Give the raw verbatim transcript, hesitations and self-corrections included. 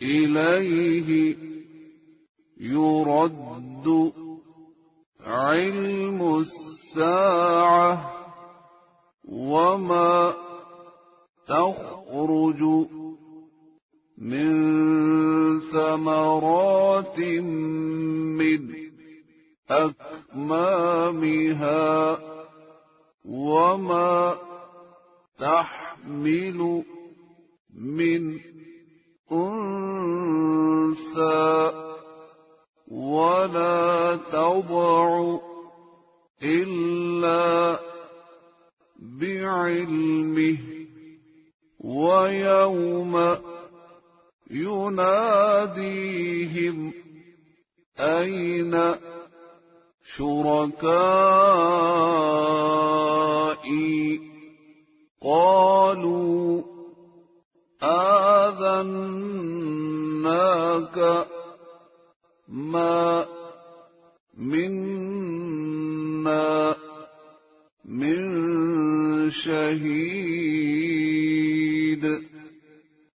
إليه يرد علم الساعة وما تخرج من ثمرات من أكمامها وما تحمل من أنثى ولا تضع إلا بعلمه ويوم يناديهم أين شركائي قالوا آذناك ما منا من شهيد